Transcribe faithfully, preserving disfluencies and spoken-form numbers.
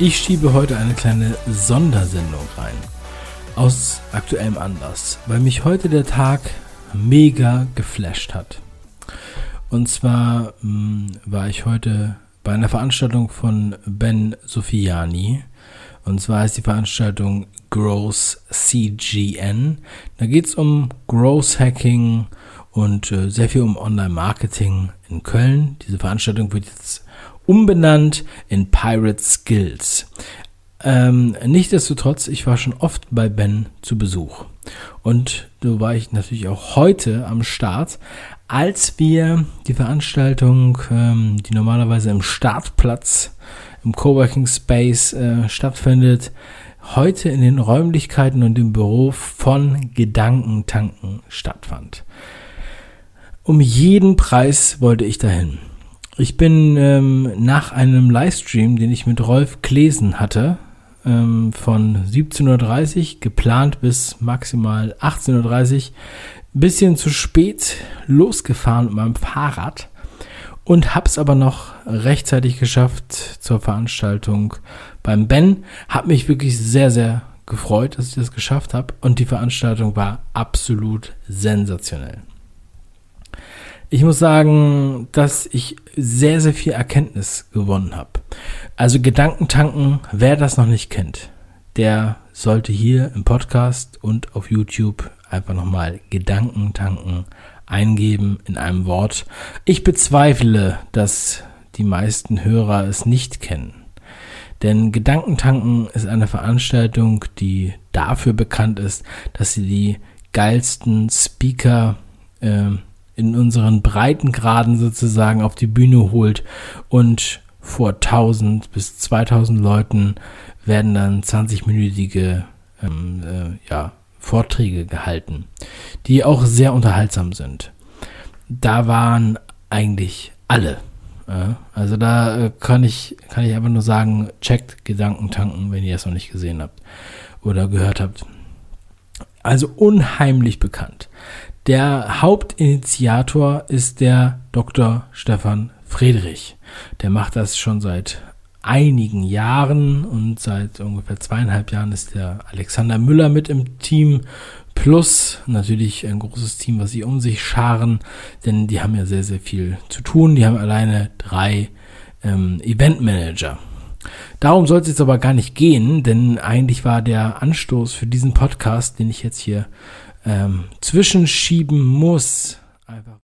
Ich schiebe heute eine kleine Sondersendung rein. Aus aktuellem Anlass, weil mich heute der Tag mega geflasht hat. Und zwar mh, war ich heute bei einer Veranstaltung von Ben Sophiani. Und zwar ist die Veranstaltung Growth C G N. Da geht es um Growth Hacking und äh, sehr viel um Online-Marketing in Köln. Diese Veranstaltung wird jetzt umbenannt in Pirate Skills. Ähm, nichtsdestotrotz, ich war schon oft bei Ben zu Besuch. Und so war ich natürlich auch heute am Start, als wir die Veranstaltung, ähm, die normalerweise im Startplatz, im Coworking Space äh, stattfindet, heute in den Räumlichkeiten und im Büro von Gedankentanken stattfand. Um jeden Preis wollte ich dahin. Ich bin ähm, nach einem Livestream, den ich mit Rolf Klesen hatte, ähm, von siebzehn Uhr dreißig, geplant bis maximal achtzehn Uhr dreißig, ein bisschen zu spät losgefahren mit meinem Fahrrad und hab's aber noch rechtzeitig geschafft zur Veranstaltung beim Ben. Hab mich wirklich sehr, sehr gefreut, dass ich das geschafft habe, und die Veranstaltung war absolut sensationell. Ich muss sagen, dass ich sehr, sehr viel Erkenntnis gewonnen habe. Also Gedankentanken, wer das noch nicht kennt, der sollte hier im Podcast und auf YouTube einfach nochmal Gedankentanken eingeben in einem Wort. Ich bezweifle, dass die meisten Hörer es nicht kennen. Denn Gedankentanken ist eine Veranstaltung, die dafür bekannt ist, dass sie die geilsten Speaker äh, in unseren Breitengraden sozusagen auf die Bühne holt, und vor tausend bis zweitausend Leuten werden dann zwanzig-minütige ähm, äh, ja, Vorträge gehalten, die auch sehr unterhaltsam sind. Da waren eigentlich alle. Ja, also da äh, kann ich kann ich einfach nur sagen, checkt Gedankentanken, wenn ihr es noch nicht gesehen habt oder gehört habt. Also unheimlich bekannt. Der Hauptinitiator ist der Doktor Stefan Friedrich. Der macht das schon seit einigen Jahren, und seit ungefähr zweieinhalb Jahren ist der Alexander Müller mit im Team, plus natürlich ein großes Team, was sie um sich scharen, denn die haben ja sehr, sehr viel zu tun. Die haben alleine drei ähm, Eventmanager. Darum soll es jetzt aber gar nicht gehen, denn eigentlich war der Anstoß für diesen Podcast, den ich jetzt hier ähm, zwischenschieben muss, einfach